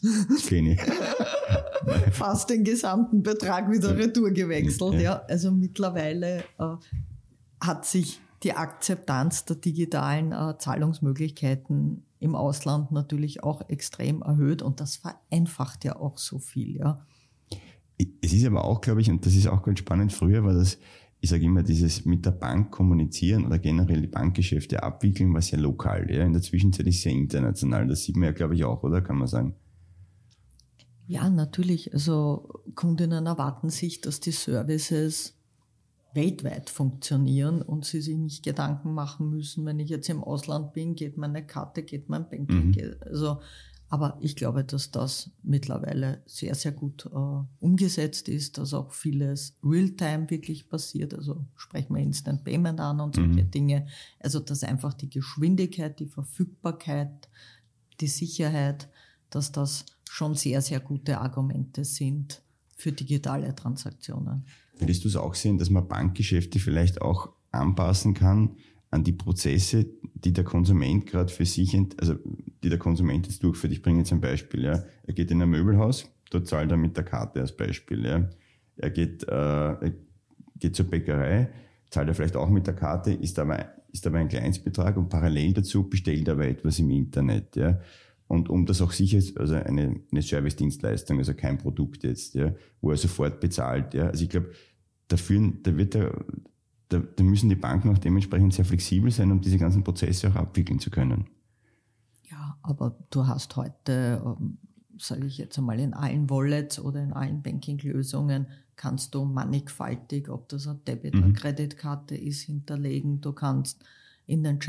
fast den gesamten Betrag wieder retour gewechselt. Ja. Also mittlerweile hat sich die Akzeptanz der digitalen Zahlungsmöglichkeiten im Ausland natürlich auch extrem erhöht und das vereinfacht ja auch so viel. Ja. Es ist aber auch, glaube ich, und das ist auch ganz spannend, früher war das, ich sage immer, dieses mit der Bank kommunizieren oder generell die Bankgeschäfte abwickeln, war sehr lokal. Ja. In der Zwischenzeit ist es sehr international. Das sieht man ja, glaube ich, auch, oder? Kann man sagen. Ja, natürlich. Also Kundinnen erwarten sich, dass die Services weltweit funktionieren und sie sich nicht Gedanken machen müssen, wenn ich jetzt im Ausland bin, geht meine Karte, geht mein Banking. Also, aber ich glaube, dass das mittlerweile sehr, sehr gut umgesetzt ist, dass auch vieles Realtime wirklich passiert. Also sprechen wir Instant Payment an und solche Dinge. Also dass einfach die Geschwindigkeit, die Verfügbarkeit, die Sicherheit, dass das schon sehr, sehr gute Argumente sind für digitale Transaktionen. Würdest du es auch sehen, dass man Bankgeschäfte vielleicht auch anpassen kann an die Prozesse, die der Konsument gerade für sich, die der Konsument jetzt durchführt? Ich bringe jetzt ein Beispiel. Ja. Er geht in ein Möbelhaus, dort zahlt er mit der Karte als Beispiel. Ja. Er geht zur Bäckerei, zahlt er vielleicht auch mit der Karte, ist aber ein Kleinstbetrag und parallel dazu bestellt er aber etwas im Internet. Ja. Und um das auch sicher ist, also eine Service-Dienstleistung, also kein Produkt jetzt, ja, wo er sofort bezahlt. Ja. Also ich glaube, da müssen die Banken auch dementsprechend sehr flexibel sein, um diese ganzen Prozesse auch abwickeln zu können. Ja, aber du hast heute, sage ich jetzt einmal, in allen Wallets oder in allen Banking-Lösungen kannst du mannigfaltig, ob das eine Debit- oder Kreditkarte ist, hinterlegen. Du kannst in den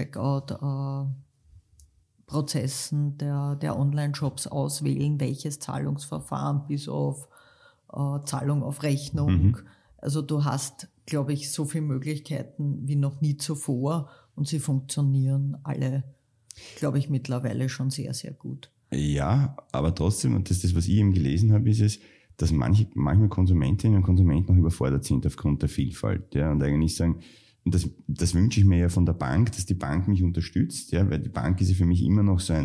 Checkout-Prozessen der Online-Shops auswählen, welches Zahlungsverfahren bis auf Zahlung auf Rechnung. Also du hast, glaube ich, so viele Möglichkeiten wie noch nie zuvor und sie funktionieren alle, glaube ich, mittlerweile schon sehr, sehr gut. Ja, aber trotzdem, und das ist das, was ich eben gelesen habe, ist es, dass manchmal Konsumentinnen und Konsumenten noch überfordert sind aufgrund der Vielfalt. Ja, und eigentlich sagen, und das wünsche ich mir ja von der Bank, dass die Bank mich unterstützt, ja, weil die Bank ist ja für mich immer noch so eine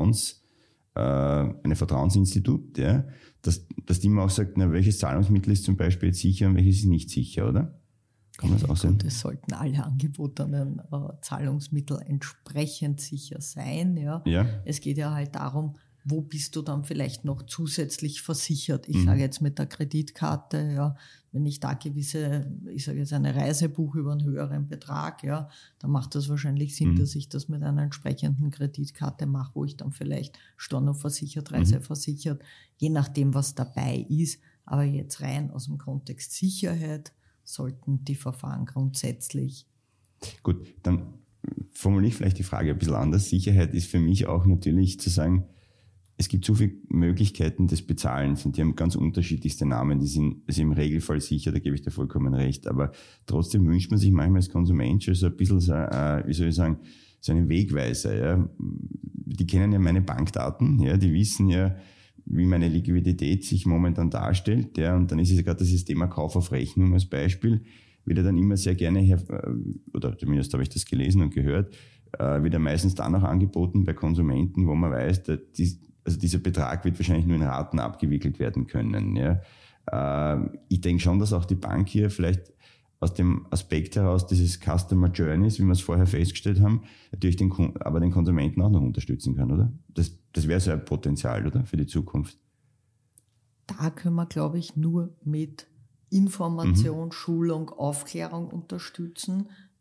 Vertrauensinstitut, ja, dass die immer auch sagt, na, welches Zahlungsmittel ist zum Beispiel jetzt sicher und welches ist nicht sicher, oder? Kann man das auch sehen? Es sollten alle angebotenen Zahlungsmittel entsprechend sicher sein. Ja. Es geht ja halt darum, wo bist du dann vielleicht noch zusätzlich versichert? Ich sage jetzt mit der Kreditkarte, ja, wenn ich da ich sage jetzt eine Reise buche über einen höheren Betrag, ja, dann macht das wahrscheinlich Sinn, dass ich das mit einer entsprechenden Kreditkarte mache, wo ich dann vielleicht stornoversichert, reiseversichert, je nachdem, was dabei ist. Aber jetzt rein aus dem Kontext Sicherheit sollten die Verfahren grundsätzlich. Gut, dann formuliere ich vielleicht die Frage ein bisschen anders. Sicherheit ist für mich auch natürlich zu sagen, es gibt so viele Möglichkeiten des Bezahlens und die haben ganz unterschiedlichste Namen, die sind also im Regelfall sicher, da gebe ich dir vollkommen recht, aber trotzdem wünscht man sich manchmal als Konsument schon so ein bisschen so, wie soll ich sagen, so einen Wegweiser. Ja. Die kennen ja meine Bankdaten, ja, die wissen ja, wie meine Liquidität sich momentan darstellt, ja, und dann ist es ja gerade das Thema Kauf auf Rechnung als Beispiel, wird er dann immer sehr gerne, oder zumindest habe ich das gelesen und gehört, wird er meistens dann auch angeboten bei Konsumenten, wo man weiß, also dieser Betrag wird wahrscheinlich nur in Raten abgewickelt werden können. Ja. Ich denke schon, dass auch die Bank hier vielleicht aus dem Aspekt heraus dieses Customer Journeys, wie wir es vorher festgestellt haben, natürlich den Konsumenten auch noch unterstützen kann, oder? Das wäre so ein Potenzial, oder? Für die Zukunft. Da können wir, glaube ich, nur mit Information, Schulung, Aufklärung unterstützen,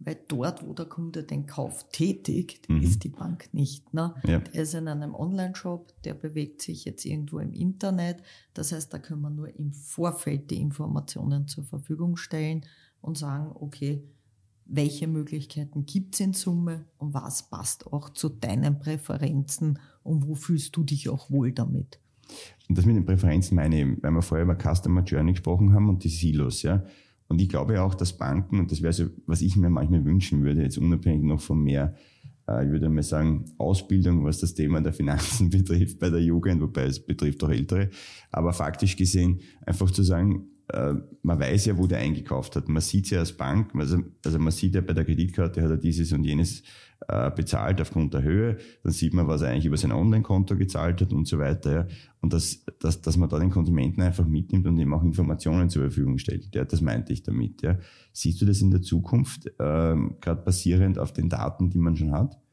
weil dort, wo der Kunde den Kauf tätigt, ist die Bank nicht. Ne? Ja. Der ist in einem Online-Shop, der bewegt sich jetzt irgendwo im Internet. Das heißt, da können wir nur im Vorfeld die Informationen zur Verfügung stellen und sagen, okay, welche Möglichkeiten gibt es in Summe und was passt auch zu deinen Präferenzen und wo fühlst du dich auch wohl damit? Und das mit den Präferenzen meine ich, weil wir vorher über Customer Journey gesprochen haben und die Silos, ja. Und ich glaube auch, dass Banken, und das wäre so, was ich mir manchmal wünschen würde, jetzt unabhängig noch von mehr, ich würde mal sagen, Ausbildung, was das Thema der Finanzen betrifft bei der Jugend, wobei es betrifft auch Ältere, aber faktisch gesehen einfach zu sagen, man weiß ja, wo der eingekauft hat. Man sieht es ja als Bank, also man sieht ja bei der Kreditkarte, hat er dieses und jenes bezahlt aufgrund der Höhe, dann sieht man, was er eigentlich über sein Online-Konto gezahlt hat und so weiter. Ja. Und dass man da den Konsumenten einfach mitnimmt und ihm auch Informationen zur Verfügung stellt. Ja, das meinte ich damit. Ja. Siehst du das in der Zukunft, gerade basierend auf den Daten, die man schon hat?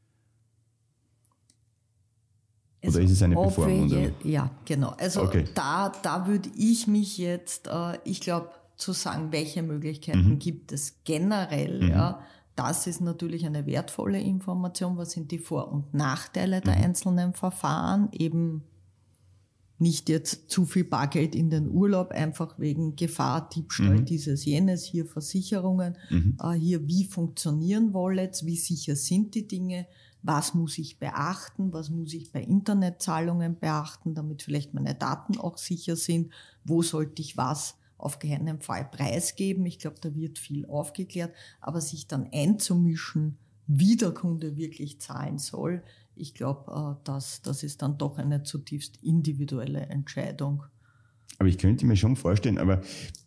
Oder ist es eine Bevormundung? Ja, genau. Also okay. Da würde ich mich jetzt, ich glaube, zu sagen, welche Möglichkeiten gibt es generell, ja, das ist natürlich eine wertvolle Information. Was sind die Vor- und Nachteile der einzelnen Verfahren? Eben nicht jetzt zu viel Bargeld in den Urlaub, einfach wegen Gefahr, Diebstahl, dieses, jenes, hier Versicherungen, hier wie funktionieren Wallets, wie sicher sind die Dinge, was muss ich beachten, was muss ich bei Internetzahlungen beachten, damit vielleicht meine Daten auch sicher sind, wo sollte ich was auf keinen Fall preisgeben. Ich glaube, da wird viel aufgeklärt, aber sich dann einzumischen, wie der Kunde wirklich zahlen soll, ich glaube, das ist dann doch eine zutiefst individuelle Entscheidung. Aber ich könnte mir schon vorstellen, aber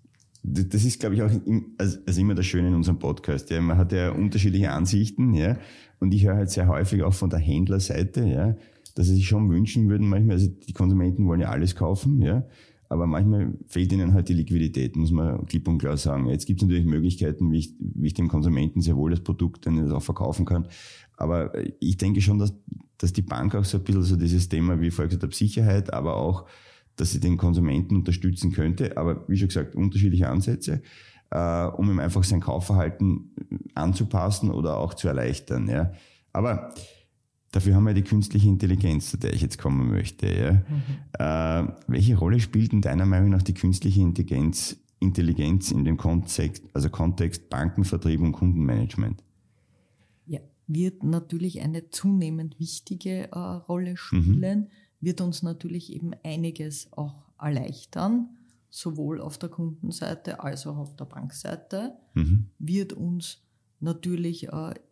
das ist, glaube ich, auch also immer das Schöne in unserem Podcast. Ja. Man hat ja unterschiedliche Ansichten, ja, und ich höre halt sehr häufig auch von der Händlerseite, ja, dass sie sich schon wünschen würden, manchmal, also die Konsumenten wollen ja alles kaufen, ja, aber manchmal fehlt ihnen halt die Liquidität, muss man klipp und klar sagen. Jetzt gibt es natürlich Möglichkeiten, wie ich dem Konsumenten sehr wohl das Produkt dann auch verkaufen kann. Aber ich denke schon, dass die Bank auch so ein bisschen so dieses Thema, wie ich vorher gesagt habe, Sicherheit, aber auch, dass sie den Konsumenten unterstützen könnte. Aber wie schon gesagt, unterschiedliche Ansätze, um ihm einfach sein Kaufverhalten anzupassen oder auch zu erleichtern. Ja. Aber dafür haben wir die künstliche Intelligenz, zu der ich jetzt kommen möchte. Ja. Welche Rolle spielt in deiner Meinung nach die künstliche Intelligenz in dem Kontext Banken, Vertrieb und Kundenmanagement? Ja, wird natürlich eine zunehmend wichtige Rolle spielen, wird uns natürlich eben einiges auch erleichtern, sowohl auf der Kundenseite als auch auf der Bankseite, wird uns natürlich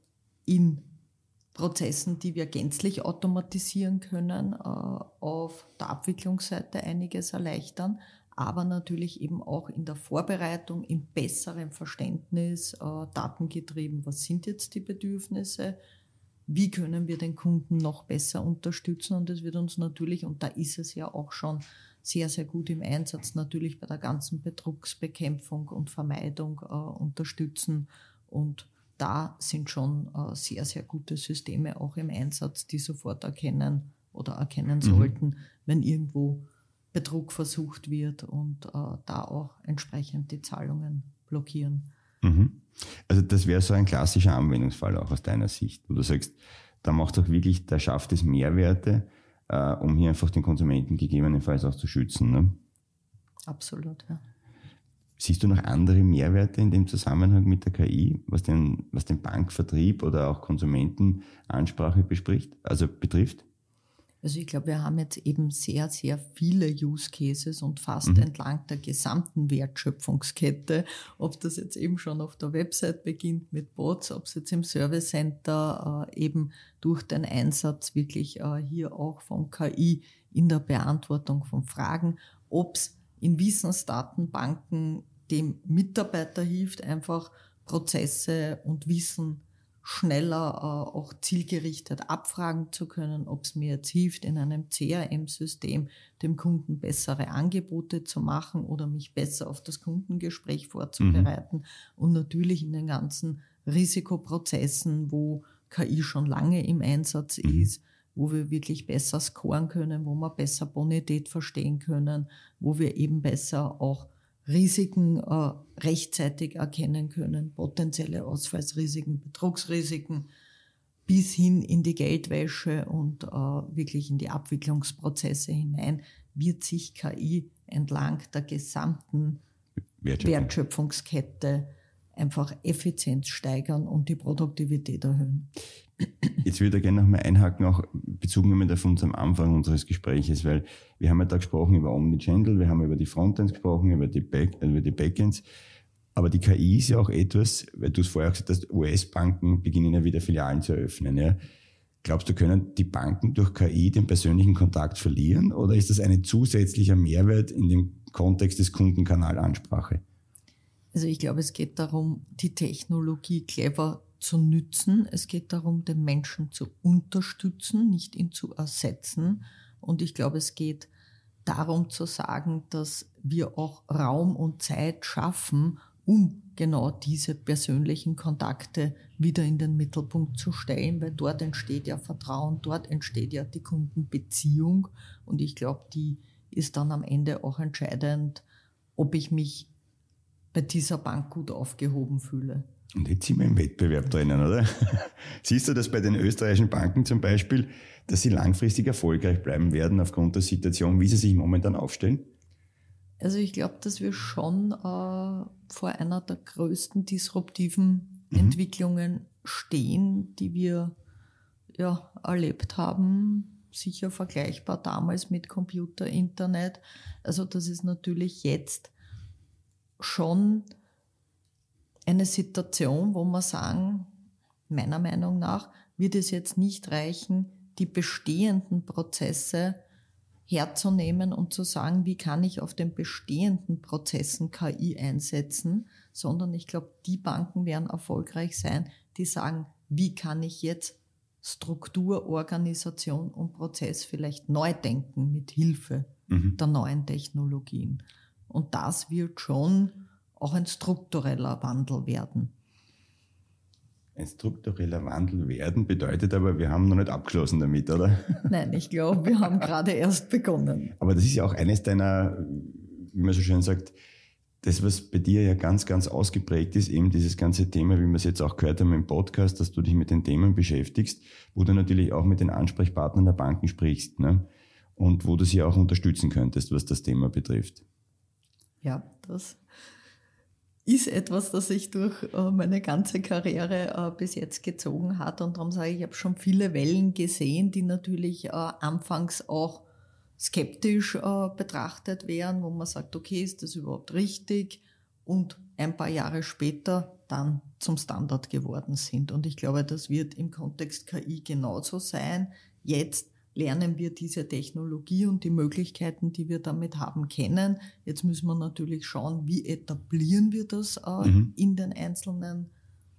in Prozessen, die wir gänzlich automatisieren können, auf der Abwicklungsseite einiges erleichtern, aber natürlich eben auch in der Vorbereitung, im besseren Verständnis, datengetrieben, was sind jetzt die Bedürfnisse, wie können wir den Kunden noch besser unterstützen, und es wird uns natürlich, und da ist es ja auch schon sehr, sehr gut im Einsatz, natürlich bei der ganzen Betrugsbekämpfung und Vermeidung unterstützen, und da sind schon sehr, sehr gute Systeme auch im Einsatz, die sofort erkennen sollten, wenn irgendwo Betrug versucht wird, und da auch entsprechend die Zahlungen blockieren. Also das wäre so ein klassischer Anwendungsfall auch aus deiner Sicht, wo du sagst, da schafft es Mehrwerte, um hier einfach den Konsumenten gegebenenfalls auch zu schützen. Ne? Absolut, ja. Siehst du noch andere Mehrwerte in dem Zusammenhang mit der KI, was den Bankvertrieb oder auch Konsumentenansprache betrifft? Also ich glaube, wir haben jetzt eben sehr, sehr viele Use Cases und fast entlang der gesamten Wertschöpfungskette, ob das jetzt eben schon auf der Website beginnt mit Bots, ob es jetzt im Service Center eben durch den Einsatz wirklich hier auch von KI in der Beantwortung von Fragen, ob es in Wissensdatenbanken dem Mitarbeiter hilft, einfach Prozesse und Wissen schneller auch zielgerichtet abfragen zu können, ob es mir jetzt hilft, in einem CRM-System dem Kunden bessere Angebote zu machen oder mich besser auf das Kundengespräch vorzubereiten, und natürlich in den ganzen Risikoprozessen, wo KI schon lange im Einsatz ist, wo wir wirklich besser scoren können, wo wir besser Bonität verstehen können, wo wir eben besser auch Risiken rechtzeitig erkennen können, potenzielle Ausfallsrisiken, Betrugsrisiken, bis hin in die Geldwäsche und wirklich in die Abwicklungsprozesse hinein, wird sich KI entlang der gesamten Wertschöpfungskette einfach Effizienz steigern und die Produktivität erhöhen. Jetzt würde ich gerne noch mal einhaken, auch bezogen immer auf uns am Anfang unseres Gespräches, weil wir haben ja da gesprochen über Omnichannel, wir haben über die Frontends gesprochen, über die Backends, aber die KI ist ja auch etwas, weil du es vorher gesagt hast, US-Banken beginnen ja wieder Filialen zu eröffnen. Ja. Glaubst du, können die Banken durch KI den persönlichen Kontakt verlieren oder ist das ein zusätzlicher Mehrwert in dem Kontext des Kundenkanalansprache? Also ich glaube, es geht darum, die Technologie clever zu nützen. Es geht darum, den Menschen zu unterstützen, nicht ihn zu ersetzen. Und ich glaube, es geht darum zu sagen, dass wir auch Raum und Zeit schaffen, um genau diese persönlichen Kontakte wieder in den Mittelpunkt zu stellen, weil dort entsteht ja Vertrauen, dort entsteht ja die Kundenbeziehung. Und ich glaube, die ist dann am Ende auch entscheidend, ob ich mich bei dieser Bank gut aufgehoben fühle. Und jetzt sind wir im Wettbewerb drinnen, oder? Siehst du das bei den österreichischen Banken zum Beispiel, dass sie langfristig erfolgreich bleiben werden aufgrund der Situation, wie sie sich momentan aufstellen? Also ich glaube, dass wir schon vor einer der größten disruptiven Entwicklungen stehen, die wir ja erlebt haben. Sicher vergleichbar damals mit Computer, Internet. Also das ist natürlich jetzt schon eine Situation, wo man sagen, meiner Meinung nach, wird es jetzt nicht reichen, die bestehenden Prozesse herzunehmen und zu sagen, wie kann ich auf den bestehenden Prozessen KI einsetzen, sondern ich glaube, die Banken werden erfolgreich sein, die sagen, wie kann ich jetzt Struktur, Organisation und Prozess vielleicht neu denken mit Hilfe der neuen Technologien. Und das wird schon auch ein struktureller Wandel werden. Ein struktureller Wandel werden bedeutet aber, wir haben noch nicht abgeschlossen damit, oder? Nein, ich glaube, wir haben gerade erst begonnen. Aber das ist ja auch eines deiner, wie man so schön sagt, das, was bei dir ja ganz, ganz ausgeprägt ist, eben dieses ganze Thema, wie wir es jetzt auch gehört haben im Podcast, dass du dich mit den Themen beschäftigst, wo du natürlich auch mit den Ansprechpartnern der Banken sprichst, ne? Und wo du sie auch unterstützen könntest, was das Thema betrifft. Ja, das ist etwas, das sich durch meine ganze Karriere bis jetzt gezogen hat. Und darum sage ich, ich habe schon viele Wellen gesehen, die natürlich anfangs auch skeptisch betrachtet werden, wo man sagt, okay, ist das überhaupt richtig? Und ein paar Jahre später dann zum Standard geworden sind. Und ich glaube, das wird im Kontext KI genauso sein. Jetzt lernen wir diese Technologie und die Möglichkeiten, die wir damit haben, kennen. Jetzt müssen wir natürlich schauen, wie etablieren wir das in den einzelnen,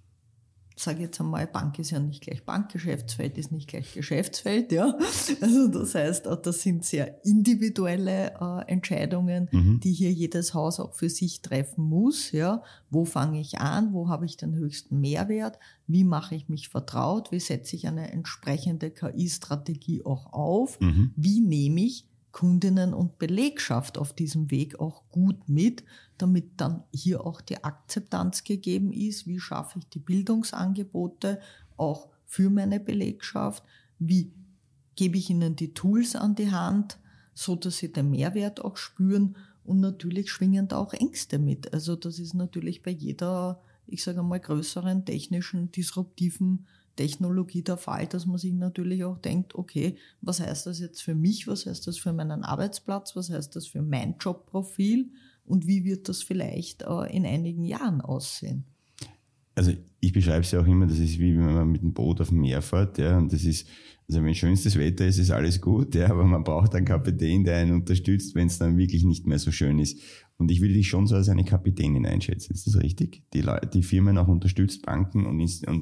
sage jetzt einmal, Bank ist ja nicht gleich Bank, Geschäftsfeld ist nicht gleich Geschäftsfeld, ja. Also das heißt, das sind sehr individuelle Entscheidungen, die hier jedes Haus auch für sich treffen muss, ja. Wo fange ich an? Wo habe ich den höchsten Mehrwert? Wie mache ich mich vertraut? Wie setze ich eine entsprechende KI-Strategie auch auf? Wie nehme ich Kundinnen und Belegschaft auf diesem Weg auch gut mit, damit dann hier auch die Akzeptanz gegeben ist? Wie schaffe ich die Bildungsangebote auch für meine Belegschaft? Wie gebe ich ihnen die Tools an die Hand, so dass sie den Mehrwert auch spüren? Und natürlich schwingen da auch Ängste mit. Also das ist natürlich bei jeder, ich sage mal, größeren technischen, disruptiven Technologie der Fall, dass man sich natürlich auch denkt, okay, was heißt das jetzt für mich, was heißt das für meinen Arbeitsplatz, was heißt das für mein Jobprofil und wie wird das vielleicht in einigen Jahren aussehen? Also ich beschreibe es ja auch immer, das ist wie wenn man mit dem Boot auf dem Meer fährt, ja, und das ist, also wenn schönstes Wetter ist, ist alles gut, ja, aber man braucht einen Kapitän, der einen unterstützt, wenn es dann wirklich nicht mehr so schön ist. Und ich würde dich schon so als eine Kapitänin einschätzen, ist das richtig? Die Firmen auch unterstützt, Banken und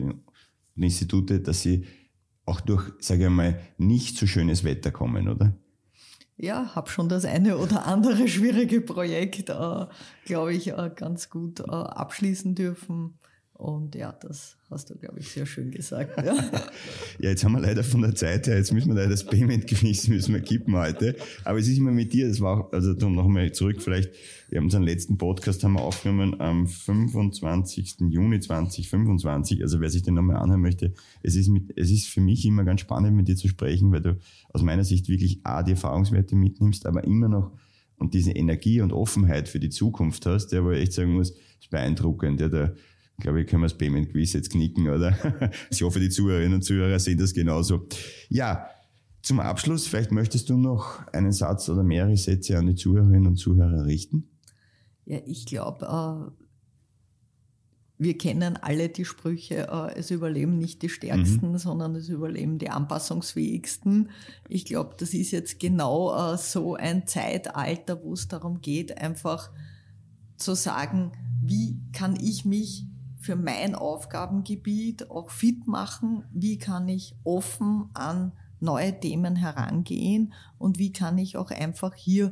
Institute, dass sie auch durch, sage ich mal, nicht so schönes Wetter kommen, oder? Ja, habe schon das eine oder andere schwierige Projekt, glaube ich, ganz gut abschließen dürfen. Und ja, das hast du, glaube ich, sehr schön gesagt. Ja. Ja, jetzt haben wir leider von der Zeit her, jetzt müssen wir leider das Payment-Quiz kippen heute. Aber es ist immer mit dir, das war auch, also darum nochmal zurück, vielleicht, wir haben unseren letzten Podcast haben wir aufgenommen am 25. Juni 2025. Also wer sich den nochmal anhören möchte, es ist für mich immer ganz spannend, mit dir zu sprechen, weil du aus meiner Sicht wirklich die Erfahrungswerte mitnimmst, aber immer noch und diese Energie und Offenheit für die Zukunft hast, der, wo ich echt sagen muss, ist beeindruckend. Ja, da, glaube ich, können wir das Payment-Quiz jetzt knicken, oder? Ich hoffe, die Zuhörerinnen und Zuhörer sehen das genauso. Ja, zum Abschluss, vielleicht möchtest du noch einen Satz oder mehrere Sätze an die Zuhörerinnen und Zuhörer richten? Ja, ich glaube, wir kennen alle die Sprüche, es überleben nicht die Stärksten, sondern es überleben die Anpassungsfähigsten. Ich glaube, das ist jetzt genau so ein Zeitalter, wo es darum geht, einfach zu sagen, wie kann ich mich für mein Aufgabengebiet auch fit machen, wie kann ich offen an neue Themen herangehen und wie kann ich auch einfach hier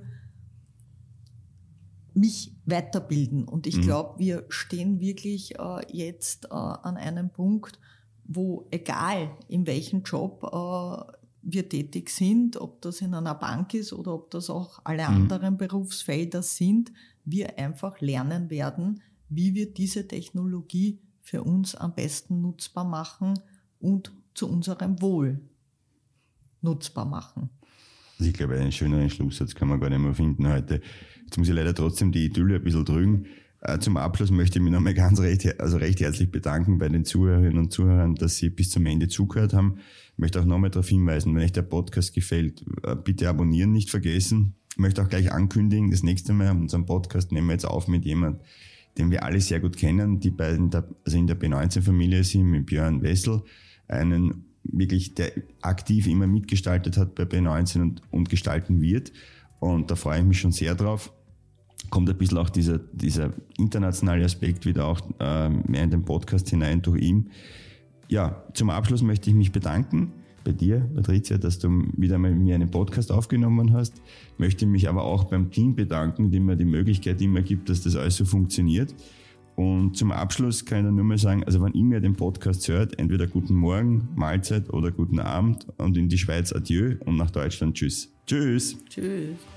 mich weiterbilden. Und ich glaube, wir stehen wirklich jetzt an einem Punkt, wo egal in welchem Job wir tätig sind, ob das in einer Bank ist oder ob das auch alle anderen Berufsfelder sind, wir einfach lernen werden, wie wir diese Technologie für uns am besten nutzbar machen und zu unserem Wohl nutzbar machen. Also ich glaube, einen schöneren Schlusssatz kann man gar nicht mehr finden heute. Jetzt muss ich leider trotzdem die Idylle ein bisschen drücken. Zum Abschluss möchte ich mich nochmal recht herzlich bedanken bei den Zuhörerinnen und Zuhörern, dass sie bis zum Ende zugehört haben. Ich möchte auch nochmal darauf hinweisen, wenn euch der Podcast gefällt, bitte abonnieren nicht vergessen. Ich möchte auch gleich ankündigen, das nächste Mal unseren Podcast nehmen wir jetzt auf mit jemandem, den wir alle sehr gut kennen, die beiden, also in der B19-Familie sind, mit Björn Wessel, einen wirklich, der aktiv immer mitgestaltet hat bei B19 und gestalten wird. Und da freue ich mich schon sehr drauf. Kommt ein bisschen auch dieser internationale Aspekt wieder auch mehr in den Podcast hinein durch ihn. Ja, zum Abschluss möchte ich mich bedanken bei dir, Patricia, dass du wieder mal mit mir einen Podcast aufgenommen hast. Möchte mich aber auch beim Team bedanken, die mir die Möglichkeit immer gibt, dass das alles so funktioniert. Und zum Abschluss kann ich dann nur mal sagen, also wenn ihr mir den Podcast hört, entweder guten Morgen, Mahlzeit oder guten Abend und in die Schweiz Adieu und nach Deutschland Tschüss. Tschüss. Tschüss.